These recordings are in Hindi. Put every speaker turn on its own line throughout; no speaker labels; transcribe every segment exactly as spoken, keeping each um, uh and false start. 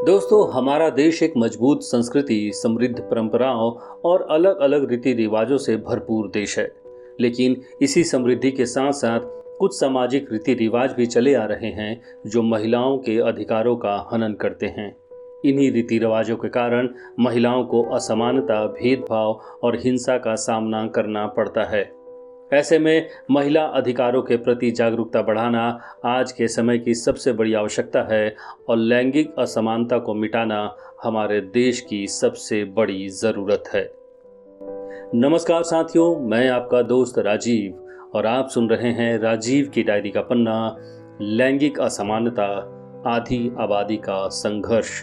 दोस्तों, हमारा देश एक मजबूत संस्कृति, समृद्ध परंपराओं और अलग अलग रीति रिवाजों से भरपूर देश है। लेकिन इसी समृद्धि के साथ साथ कुछ सामाजिक रीति रिवाज भी चले आ रहे हैं जो महिलाओं के अधिकारों का हनन करते हैं। इन्हीं रीति रिवाजों के कारण महिलाओं को असमानता, भेदभाव और हिंसा का सामना करना पड़ता है। ऐसे में महिला अधिकारों के प्रति जागरूकता बढ़ाना आज के समय की सबसे बड़ी आवश्यकता है और लैंगिक असमानता को मिटाना हमारे देश की सबसे बड़ी ज़रूरत है। नमस्कार साथियों, मैं आपका दोस्त राजीव और आप सुन रहे हैं राजीव की डायरी का पन्ना, लैंगिक असमानता, आधी आबादी का संघर्ष।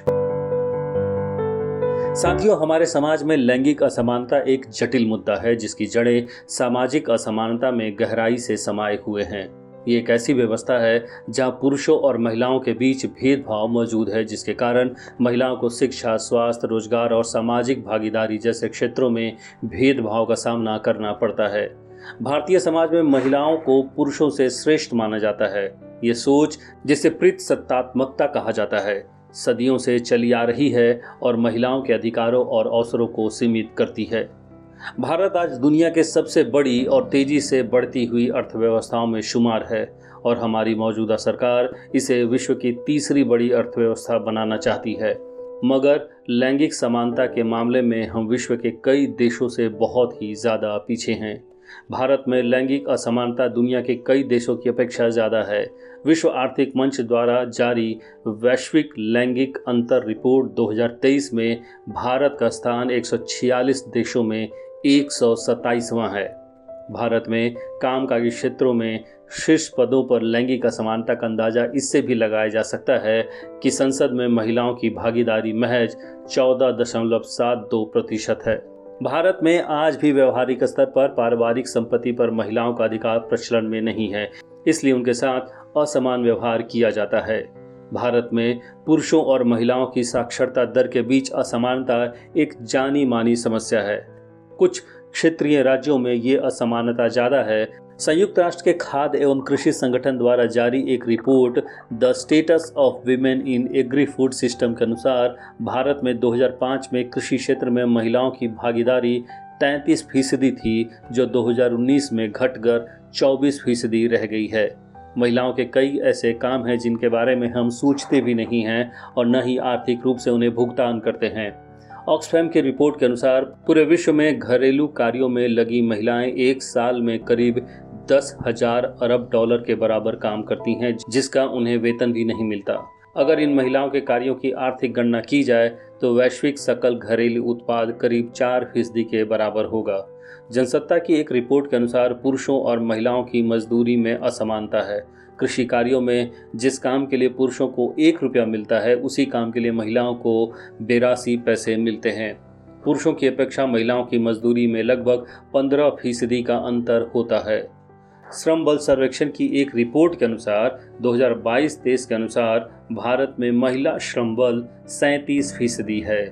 साथियों, हमारे समाज में लैंगिक असमानता एक जटिल मुद्दा है जिसकी जड़ें सामाजिक असमानता में गहराई से समाये हुए हैं। ये एक ऐसी व्यवस्था है जहां पुरुषों और महिलाओं के बीच भेदभाव मौजूद है, जिसके कारण महिलाओं को शिक्षा, स्वास्थ्य, रोजगार और सामाजिक भागीदारी जैसे क्षेत्रों में भेदभाव का सामना करना पड़ता है। भारतीय समाज में महिलाओं को पुरुषों से श्रेष्ठ माना जाता है। ये सोच, जिसे पितृसत्तात्मकता कहा जाता है, सदियों से चली आ रही है और महिलाओं के अधिकारों और अवसरों को सीमित करती है। भारत आज दुनिया के सबसे बड़ी और तेजी से बढ़ती हुई अर्थव्यवस्थाओं में शुमार है और हमारी मौजूदा सरकार इसे विश्व की तीसरी बड़ी अर्थव्यवस्था बनाना चाहती है। मगर लैंगिक समानता के मामले में हम विश्व के कई देशों से बहुत ही ज़्यादा पीछे हैं। भारत में लैंगिक असमानता दुनिया के कई देशों की अपेक्षा ज़्यादा है। विश्व आर्थिक मंच द्वारा जारी वैश्विक लैंगिक अंतर रिपोर्ट दो हज़ार तेईस में भारत का स्थान एक सौ छियालीस देशों में एक सौ सत्ताईसवां है। भारत में कामकाजी क्षेत्रों में शीर्ष पदों पर लैंगिक असमानता का अंदाज़ा इससे भी लगाया जा सकता है कि संसद में महिलाओं की भागीदारी महज चौदह दशमलव सात दो प्रतिशत है। भारत में आज भी व्यवहारिक स्तर पर पारिवारिक संपत्ति पर महिलाओं का अधिकार प्रचलन में नहीं है, इसलिए उनके साथ असमान व्यवहार किया जाता है। भारत में पुरुषों और महिलाओं की साक्षरता दर के बीच असमानता एक जानी मानी समस्या है। कुछ क्षेत्रीय राज्यों में ये असमानता ज़्यादा है। संयुक्त राष्ट्र के खाद्य एवं कृषि संगठन द्वारा जारी एक report the status of women in agri food system के अनुसार भारत में दो हज़ार पाँच में कृषि क्षेत्र में महिलाओं की भागीदारी तैंतीस फीसदी थी, जो दो हज़ार उन्नीस में घटकर चौबीस फीसदी रह गई है। महिलाओं के कई ऐसे काम हैं जिनके बारे में हम सोचते भी नहीं हैं और न ही आर्थिक रूप से उन्हें भुगतान करते हैं। ऑक्सफैम की रिपोर्ट के अनुसार पूरे विश्व में घरेलू कार्यों में लगी महिलाएं एक साल में करीब दस हजार अरब डॉलर के बराबर काम करती हैं, जिसका उन्हें वेतन भी नहीं मिलता। अगर इन महिलाओं के कार्यों की आर्थिक गणना की जाए तो वैश्विक सकल घरेलू उत्पाद करीब चार फीसदी के बराबर होगा। जनसत्ता की एक रिपोर्ट के अनुसार पुरुषों और महिलाओं की मजदूरी में असमानता है। कृषि कार्यों में जिस काम के लिए पुरुषों को एक रुपया मिलता है, उसी काम के लिए महिलाओं को बेरासी पैसे मिलते हैं। पुरुषों की अपेक्षा महिलाओं की मजदूरी में लगभग पंद्रह फीसदी का अंतर होता है। श्रम बल सर्वेक्षण की एक रिपोर्ट के अनुसार दो हज़ार बाईस तेईस के अनुसार भारत में महिला श्रम बल सैंतीस फीसदी है।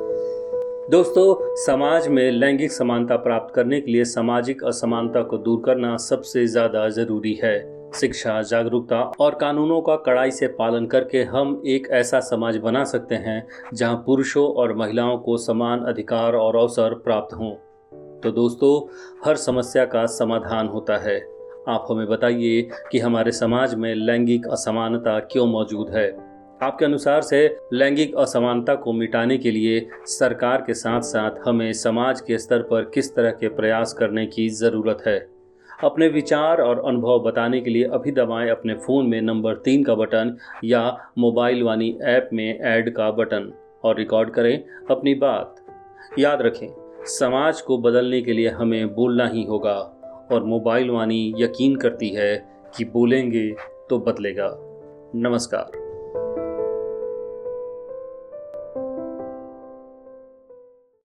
दोस्तों, समाज में लैंगिक समानता प्राप्त करने के लिए सामाजिक असमानता को दूर करना सबसे ज़्यादा ज़रूरी है। शिक्षा, जागरूकता और कानूनों का कड़ाई से पालन करके हम एक ऐसा समाज बना सकते हैं जहां पुरुषों और महिलाओं को समान अधिकार और अवसर प्राप्त हों। तो दोस्तों, हर समस्या का समाधान होता है। आप हमें बताइए कि हमारे समाज में लैंगिक असमानता क्यों मौजूद है। आपके अनुसार से लैंगिक असमानता को मिटाने के लिए सरकार के साथ साथ हमें समाज के स्तर पर किस तरह के प्रयास करने की ज़रूरत है। अपने विचार और अनुभव बताने के लिए अभी दबाएं अपने फ़ोन में नंबर तीन का बटन या मोबाइल वाणी ऐप में ऐड का बटन और रिकॉर्ड करें अपनी बात। याद रखें, समाज को बदलने के लिए हमें बोलना ही होगा और मोबाइल वाणी यकीन करती है कि बोलेंगे तो बदलेगा। नमस्कार।